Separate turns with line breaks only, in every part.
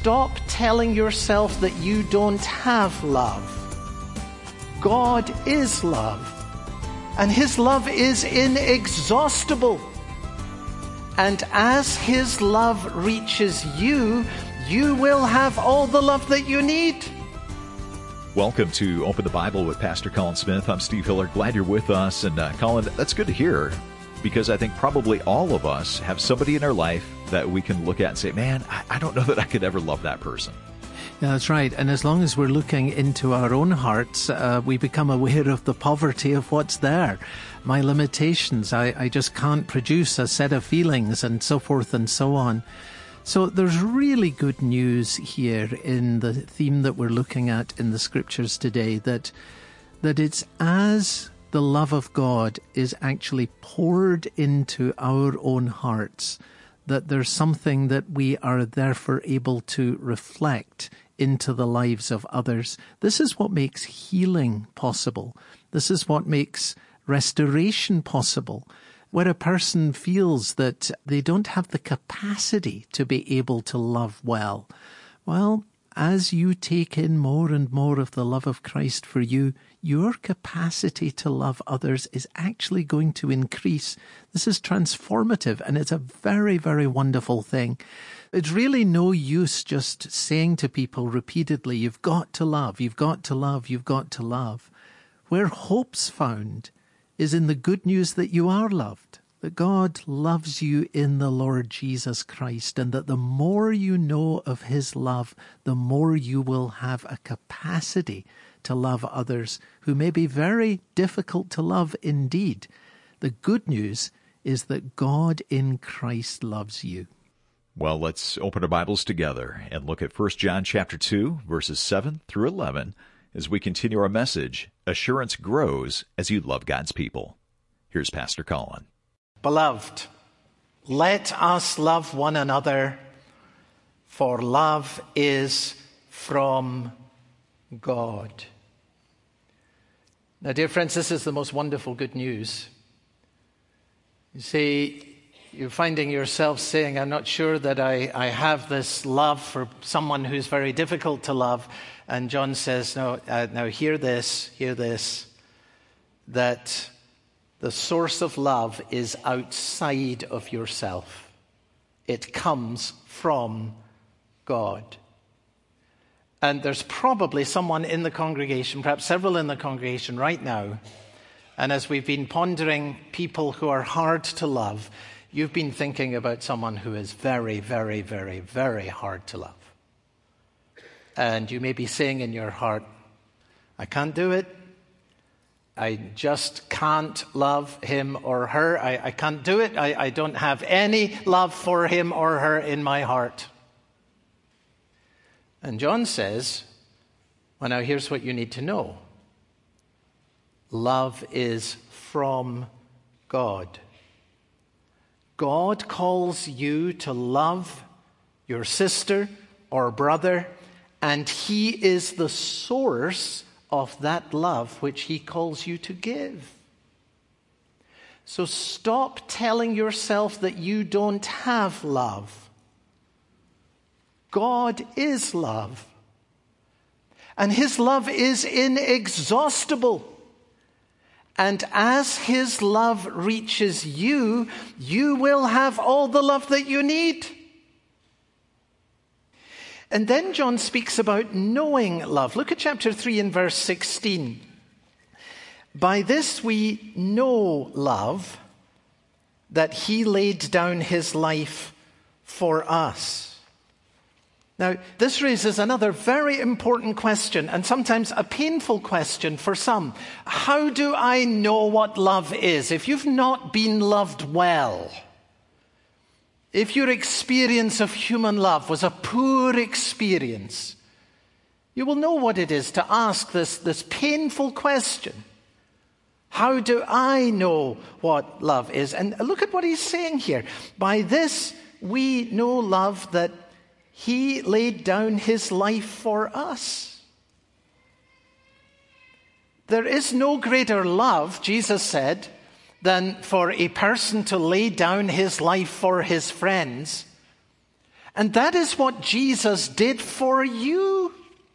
stop telling yourself that you don't have love. God is love, and His love is inexhaustible. And as His love reaches you, you will have all the love that you need.
Welcome to Open the Bible with Pastor Colin Smith. I'm Steve Hiller. Glad you're with us. And Colin, that's good to hear, because I think probably all of us have somebody in our life that we can look at and say, man, I don't know that I could ever love that person.
Yeah, that's right. And as long as we're looking into our own hearts, we become aware of the poverty of what's there. My limitations, I just can't produce a set of feelings and so forth and so on. So there's really good news here in the theme that we're looking at in the scriptures today, that it's as the love of God is actually poured into our own hearts, that there's something that we are therefore able to reflect into the lives of others. This is what makes healing possible. This is what makes restoration possible. Where a person feels that they don't have the capacity to be able to love well, well, as you take in more and more of the love of Christ for you, your capacity to love others is actually going to increase. This is transformative, and it's a very, very wonderful thing. It's really no use just saying to people repeatedly, you've got to love, you've got to love, you've got to love. Where hope's found is in the good news that you are loved, that God loves you in the Lord Jesus Christ, and that the more you know of His love, the more you will have a capacity to love others who may be very difficult to love indeed. The good news is that God in Christ loves you.
Well, let's open our Bibles together and look at 1 John chapter 2, verses 7 through 11, as we continue our message, Assurance Grows as You Love God's People. Here's Pastor Colin.
Beloved, let us love one another, for love is from God. Now, dear friends, this is the most wonderful good news. You see, you're finding yourself saying, I'm not sure that I have this love for someone who's very difficult to love. And John says, no, now hear this, that the source of love is outside of yourself. It comes from God. And there's probably someone in the congregation, perhaps several in the congregation right now, and as we've been pondering people who are hard to love, you've been thinking about someone who is very, very, very, very hard to love. And you may be saying in your heart, I can't do it. I just can't love him or her. I can't do it. I don't have any love for him or her in my heart. And John says, well, now here's what you need to know. Love is from God. God calls you to love your sister or brother, and He is the source of that love which He calls you to give. So stop telling yourself that you don't have love. God is love. And His love is inexhaustible. And as His love reaches you, you will have all the love that you need. And then John speaks about knowing love. Look at chapter 3 and verse 16. By this we know love, that He laid down His life for us. Now, this raises another very important question, and sometimes a painful question for some. How do I know what love is? If you've not been loved well, if your experience of human love was a poor experience, you will know what it is to ask this painful question. How do I know what love is? And look at what he's saying here. By this we know love, that He laid down His life for us. There is no greater love, Jesus said, than for a person to lay down his life for his friends. And that is what Jesus did for you.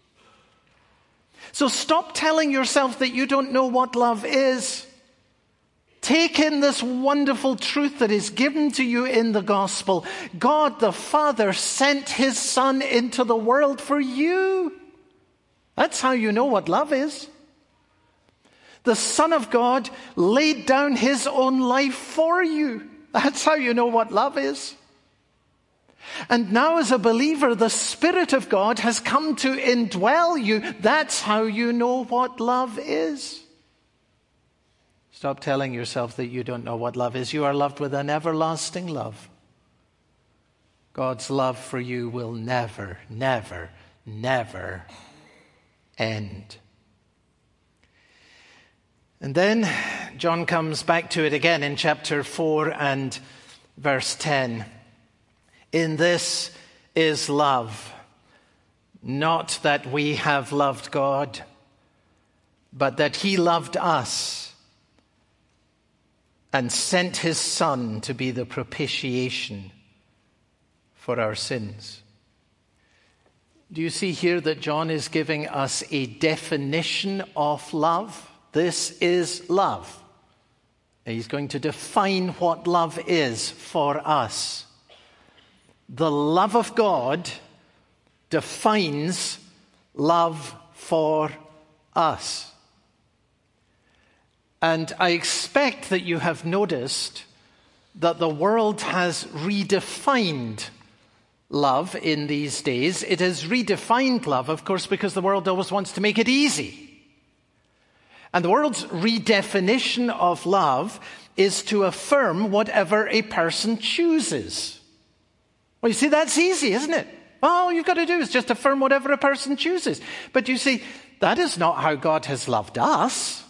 So stop telling yourself that you don't know what love is. Take in this wonderful truth that is given to you in the gospel. God the Father sent his Son into the world for you. That's how you know what love is. The Son of God laid down his own life for you. That's how you know what love is. And now as a believer, the Spirit of God has come to indwell you. That's how you know what love is. Stop telling yourself that you don't know what love is. You are loved with an everlasting love. God's love for you will never, never, never end. And then John comes back to it again in chapter 4 and verse 10. In this is love, not that we have loved God, but that he loved us and sent his Son to be the propitiation for our sins. Do you see here that John is giving us a definition of love? This is love. He's going to define what love is for us. The love of God defines love for us. And I expect that you have noticed that the world has redefined love in these days. It has redefined love, of course, because the world always wants to make it easy. And the world's redefinition of love is to affirm whatever a person chooses. Well, you see, that's easy, isn't it? All you've got to do is just affirm whatever a person chooses. But you see, that is not how God has loved us.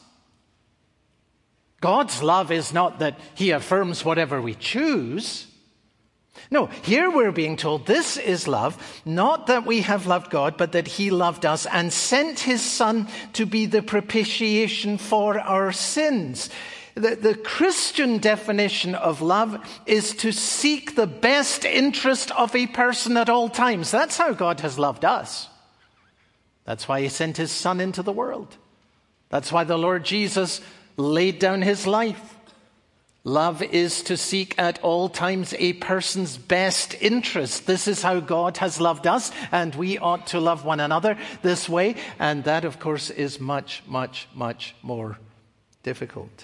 God's love is not that he affirms whatever we choose. No, here we're being told this is love, not that we have loved God, but that he loved us and sent his Son to be the propitiation for our sins. The Christian definition of love is to seek the best interest of a person at all times. That's how God has loved us. That's why he sent his Son into the world. That's why the Lord Jesus laid down his life. Love is to seek at all times a person's best interest. This is how God has loved us, and we ought to love one another this way. And that, of course, is much, much, much more difficult.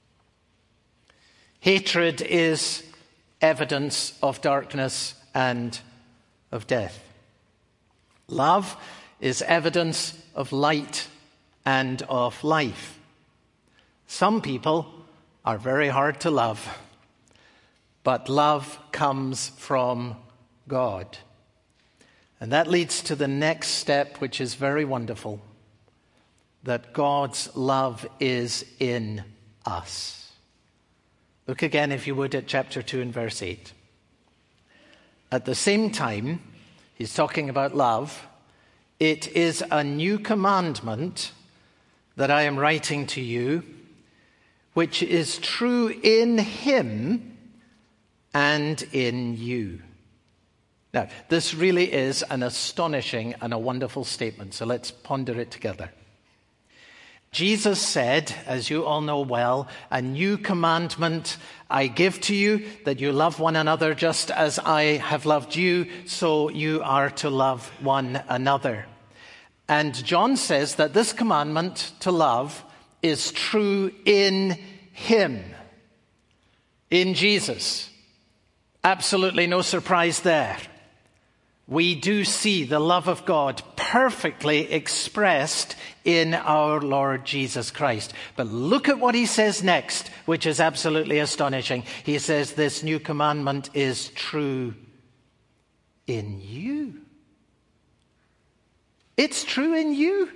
Hatred is evidence of darkness and of death. Love is evidence of light and of life. Some people are very hard to love, but love comes from God. And that leads to the next step, which is very wonderful, that God's love is in us. Look again, if you would, at chapter 2 and verse 8. At the same time, he's talking about love. It is a new commandment that I am writing to you, which is true in him and in you. Now, this really is an astonishing and a wonderful statement, so let's ponder it together. Jesus said, as you all know well, a new commandment I give to you, that you love one another just as I have loved you, so you are to love one another. And John says that this commandment to love is true in him, in Jesus. Absolutely no surprise there. We do see the love of God perfectly expressed in our Lord Jesus Christ. But look at what he says next, which is absolutely astonishing. He says this new commandment is true in you. It's true in you.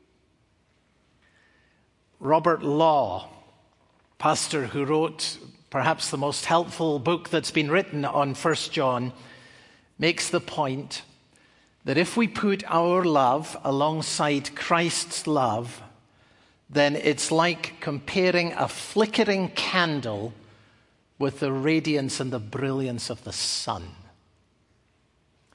Robert Law, pastor who wrote perhaps the most helpful book that's been written on 1 John, makes the point that if we put our love alongside Christ's love, then it's like comparing a flickering candle with the radiance and the brilliance of the sun.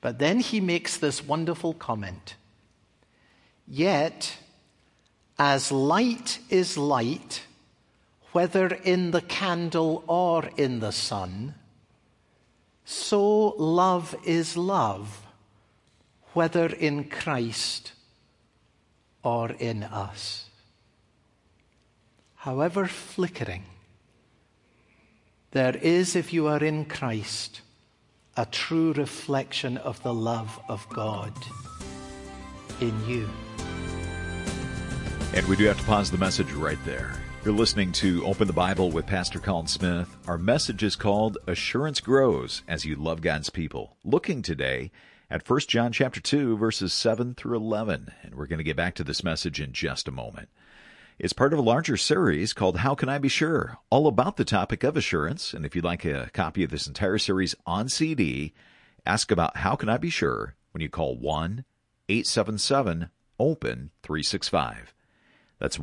But then he makes this wonderful comment. Yet, as light is light, whether in the candle or in the sun, so love is love, whether in Christ or in us. However flickering, there is, if you are in Christ, a true reflection of the love of God in you.
And we do have to pause the message right there. You're listening to Open the Bible with Pastor Colin Smith. Our message is called Assurance Grows as You Love God's People. Looking today at 1 John chapter 2, verses 7 through 11. And we're going to get back to this message in just a moment. It's part of a larger series called How Can I Be Sure? All about the topic of assurance. And if you'd like a copy of this entire series on CD, ask about How Can I Be Sure when you call 1-877-OPEN-365. That's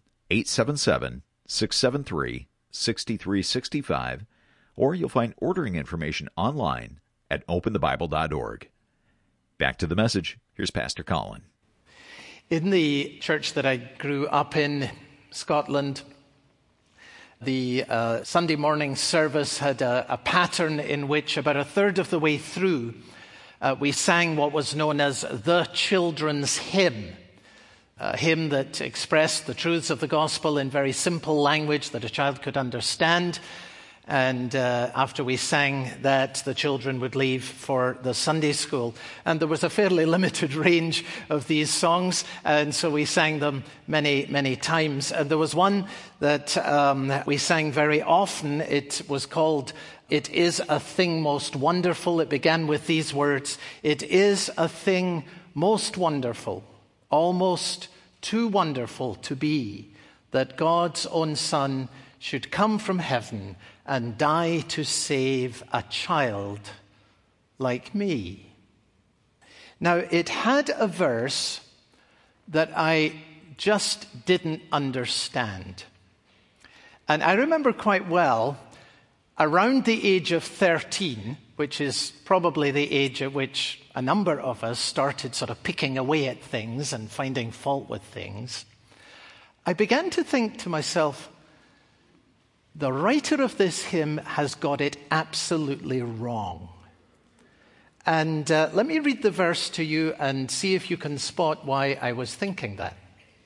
1-877-673-6365. Or you'll find ordering information online at openthebible.org. Back to the message. Here's Pastor Colin.
In the church that I grew up in, Scotland, the Sunday morning service had a pattern in which about a third of the way through, we sang what was known as the children's hymn, a hymn that expressed the truths of the gospel in very simple language that a child could understand. And after we sang that, the children would leave for the Sunday school. And there was a fairly limited range of these songs, and so we sang them many, many times. And there was one that we sang very often. It was called, "It is a Thing Most Wonderful." It began with these words, "It is a thing most wonderful, almost too wonderful to be, that God's own Son should come from heaven and die to save a child like me." Now, it had a verse that I just didn't understand. And I remember quite well, around the age of 13, which is probably the age at which a number of us started sort of picking away at things and finding fault with things, I began to think to myself, the writer of this hymn has got it absolutely wrong. And let me read the verse to you and see if you can spot why I was thinking that.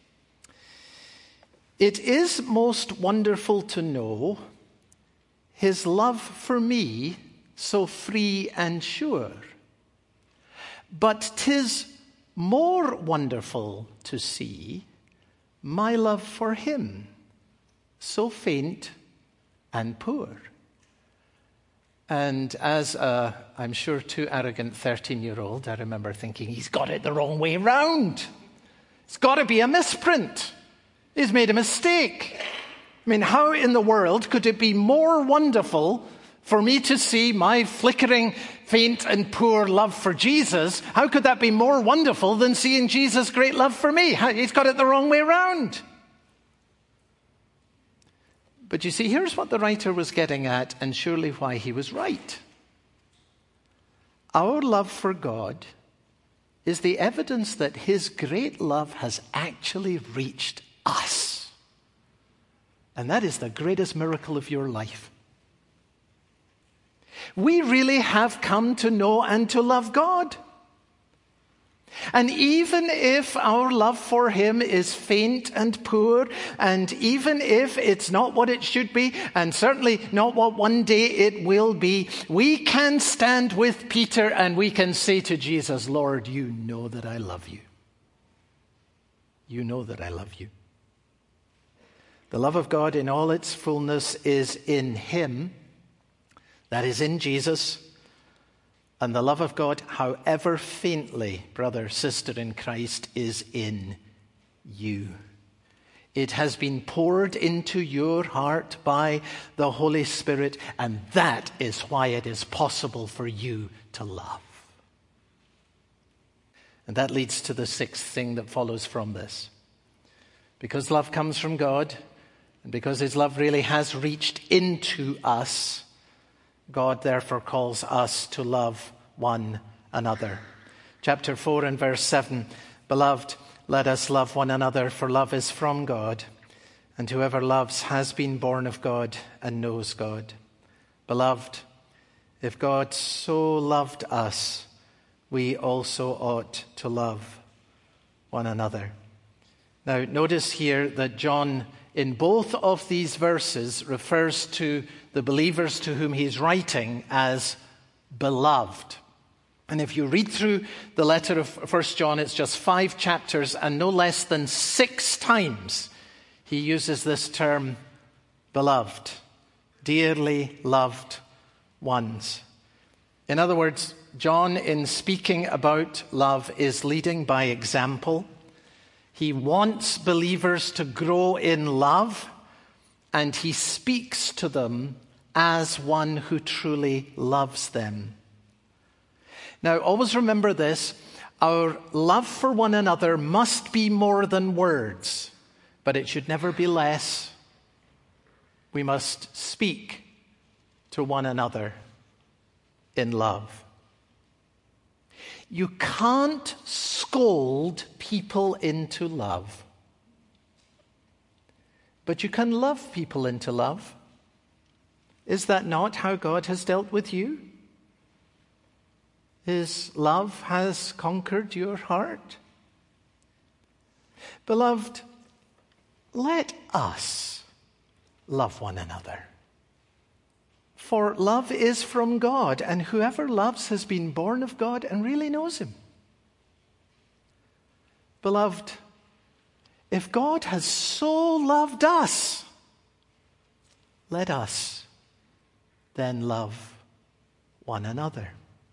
"It is most wonderful to know His love for me so free and sure. But 'tis more wonderful to see my love for Him so faint and poor." And as I'm sure too arrogant 13-year-old, I remember thinking, he's got it the wrong way round. It's got to be a misprint. He's made a mistake. I mean, how in the world could it be more wonderful for me to see my flickering, faint and poor love for Jesus? How could that be more wonderful than seeing Jesus' great love for me? He's got it the wrong way round. But you see, here's what the writer was getting at, and surely why he was right. Our love for God is the evidence that His great love has actually reached us. And that is the greatest miracle of your life. We really have come to know and to love God. And even if our love for Him is faint and poor, and even if it's not what it should be, and certainly not what one day it will be, we can stand with Peter and we can say to Jesus, "Lord, you know that I love you. You know that I love you." The love of God in all its fullness is in Him, that is in Jesus. And the love of God, however faintly, brother, sister in Christ, is in you. It has been poured into your heart by the Holy Spirit, and that is why it is possible for you to love. And that leads to the sixth thing that follows from this. Because love comes from God, and because His love really has reached into us, God therefore calls us to love one another. Chapter 4 and verse 7, "Beloved, let us love one another, for love is from God, and whoever loves has been born of God and knows God. Beloved, if God so loved us, we also ought to love one another." Now, notice here that John, in both of these verses, refers to the believers to whom he's writing as beloved. And if you read through the letter of 1 John, it's just 5 chapters, and no less than 6 times he uses this term, beloved, dearly loved ones. In other words, John, in speaking about love, is leading by example. He wants believers to grow in love, and he speaks to them as one who truly loves them. Now, always remember this: our love for one another must be more than words, but it should never be less. We must speak to one another in love. You can't scold people into love, but you can love people into love. Is that not how God has dealt with you? His love has conquered your heart. Beloved, let us love one another. For love is from God, and whoever loves has been born of God and really knows him. Beloved, if God has so loved us, let us then love one another.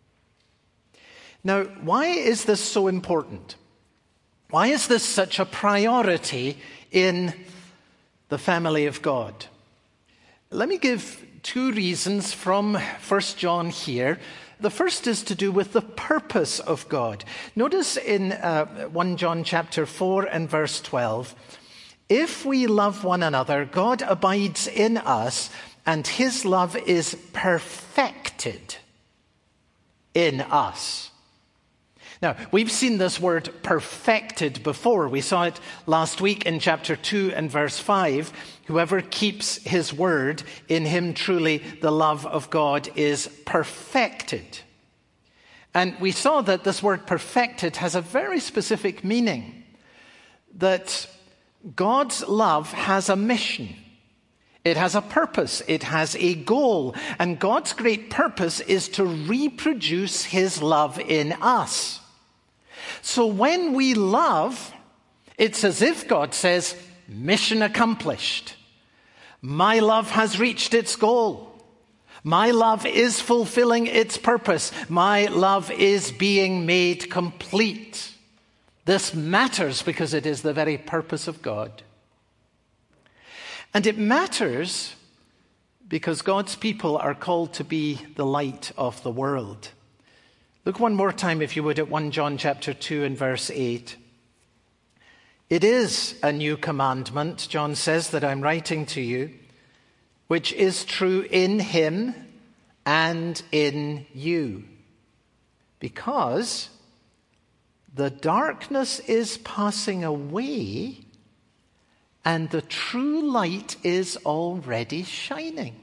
Now, why is this so important? Why is this such a priority in the family of God? Let me give 2 reasons from 1 John here. The first is to do with the purpose of God. Notice in 1 John chapter 4 and verse 12, "If we love one another, God abides in us, and his love is perfected in us." Now, we've seen this word perfected before. We saw it last week in chapter 2 and verse 5. Whoever keeps his word, in him truly the love of God is perfected. And we saw that this word perfected has a very specific meaning. That God's love has a mission. It has a purpose. It has a goal. And God's great purpose is to reproduce his love in us. So when we love, it's as if God says, mission accomplished. My love has reached its goal. My love is fulfilling its purpose. My love is being made complete. This matters because it is the very purpose of God. And it matters because God's people are called to be the light of the world. Look one more time, if you would, at 1 John chapter 2 and verse 8. "It is a new commandment," John says, "that I'm writing to you, which is true in him and in you. Because the darkness is passing away and the true light is already shining."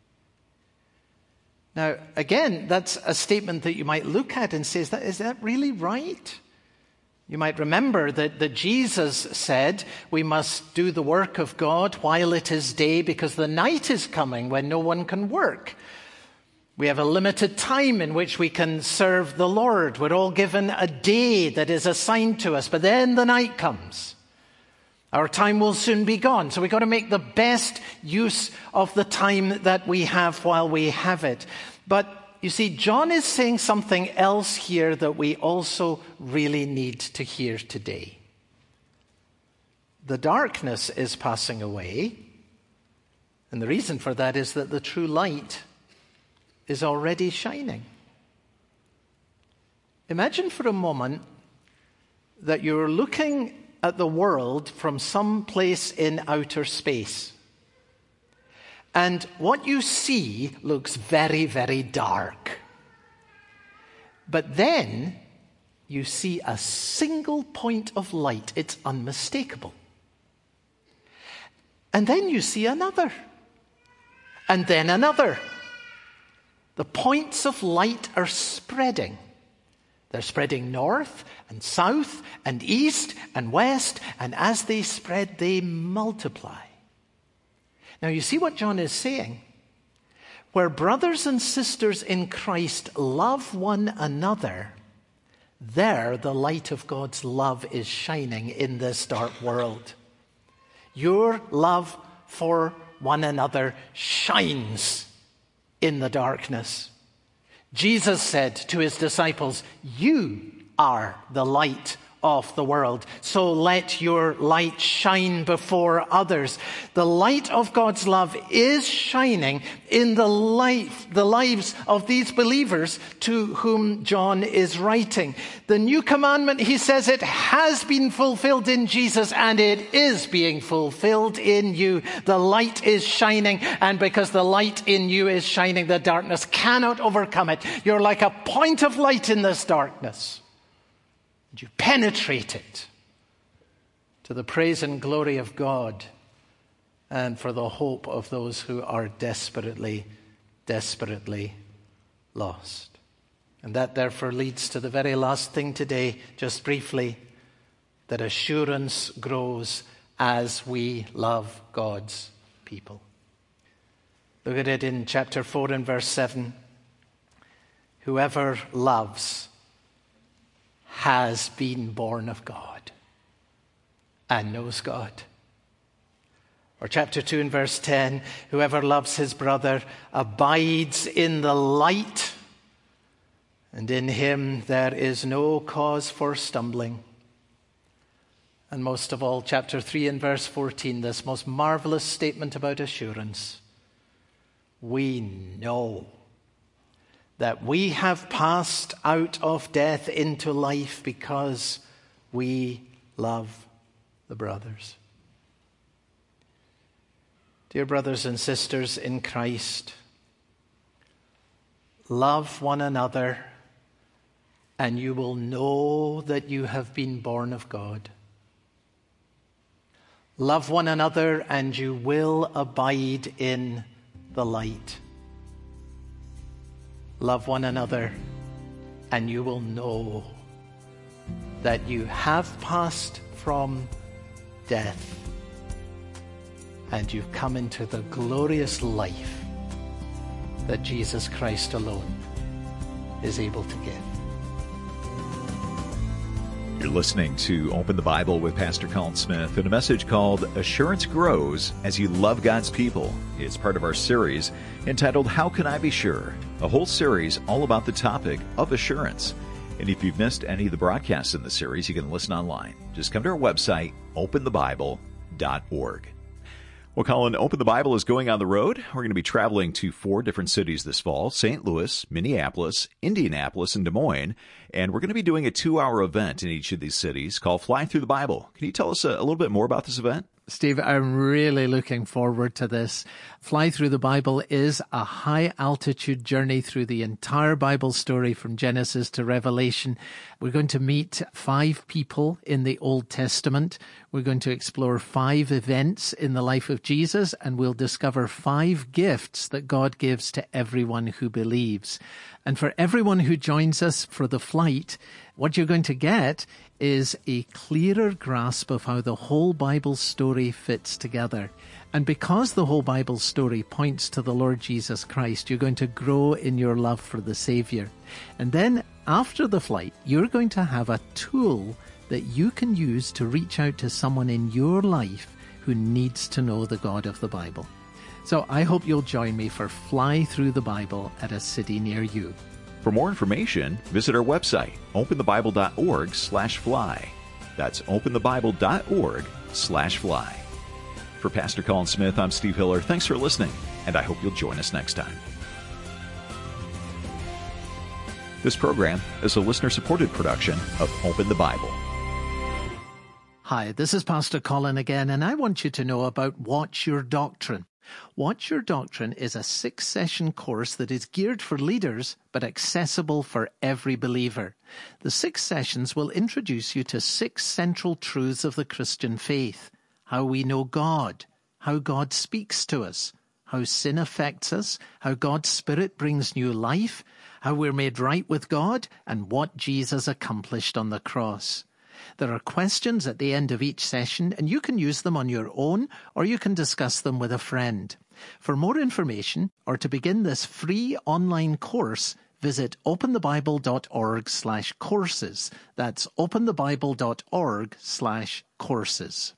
Now, again, that's a statement that you might look at and say, is that really right? You might remember that Jesus said we must do the work of God while it is day, because the night is coming when no one can work. We have a limited time in which we can serve the Lord. We're all given a day that is assigned to us, but then the night comes. Our time will soon be gone, so we've got to make the best use of the time that we have while we have it. But you see, John is saying something else here that we also really need to hear today. The darkness is passing away, and the reason for that is that the true light is already shining. Imagine for a moment that you're looking at the world from some place in outer space. And what you see looks very, very dark. But then you see a single point of light. It's unmistakable. And then you see another. And then another. The points of light are spreading. They're spreading north and south and east and west, and as they spread, they multiply. Now, you see what John is saying? Where brothers and sisters in Christ love one another, there the light of God's love is shining in this dark world. Your love for one another shines in the darkness. Jesus said to his disciples, "You are the light of the world, so let your light shine before others." The light of God's love is shining in the lives of these believers to whom John is writing. The new commandment, he says, it has been fulfilled in Jesus, and it is being fulfilled in you. The light is shining, and because the light in you is shining, the darkness cannot overcome it. You're like a point of light in this darkness. You penetrate it to the praise and glory of God and for the hope of those who are desperately, desperately lost. And that therefore leads to the very last thing today, just briefly, that assurance grows as we love God's people. Look at it in chapter 4 and verse 7. Whoever loves has been born of God and knows God. Or chapter 2 and verse 10, whoever loves his brother abides in the light, and in him there is no cause for stumbling. And most of all, chapter 3 and verse 14, this most marvelous statement about assurance. We know that we have passed out of death into life because we love the brothers. Dear brothers and sisters in Christ, love one another, and you will know that you have been born of God. Love one another, and you will abide in the light. Love one another, and you will know that you have passed from death and you've come into the glorious life that Jesus Christ alone is able to give.
You're listening to Open the Bible with Pastor Colin Smith and a message called Assurance Grows as You Love God's People. It's part of our series entitled How Can I Be Sure? A whole series all about the topic of assurance. And if you've missed any of the broadcasts in the series, you can listen online. Just come to our website, openthebible.org. Well, Colin, Open the Bible is going on the road. We're going to be traveling to 4 different cities this fall: St. Louis, Minneapolis, Indianapolis, and Des Moines. And we're going to be doing a 2-hour event in each of these cities called Fly Through the Bible. Can you tell us a little bit more about this event?
Steve, I'm really looking forward to this. Fly Through the Bible is a high-altitude journey through the entire Bible story from Genesis to Revelation. We're going to meet 5 people in the Old Testament. We're going to explore 5 events in the life of Jesus, and we'll discover 5 gifts that God gives to everyone who believes. And for everyone who joins us for the flight, what you're going to get is a clearer grasp of how the whole Bible story fits together. And because the whole Bible story points to the Lord Jesus Christ, you're going to grow in your love for the Savior. And then after the flight, you're going to have a tool that you can use to reach out to someone in your life who needs to know the God of the Bible. So I hope you'll join me for Fly Through the Bible at a city near you.
For more information, visit our website, openthebible.org/fly. That's openthebible.org/fly. For Pastor Colin Smith, I'm Steve Hiller. Thanks for listening, and I hope you'll join us next time. This program is a listener-supported production of Open the Bible.
Hi, this is Pastor Colin again, and I want you to know about Watch Your Doctrine. Watch Your Doctrine is a 6-session course that is geared for leaders but accessible for every believer. The 6 sessions will introduce you to 6 central truths of the Christian faith: how we know God, how God speaks to us, how sin affects us, how God's Spirit brings new life, how we're made right with God, and what Jesus accomplished on the cross. There are questions at the end of each session, and you can use them on your own, or you can discuss them with a friend. For more information, or to begin this free online course, visit openthebible.org/courses. That's openthebible.org/courses.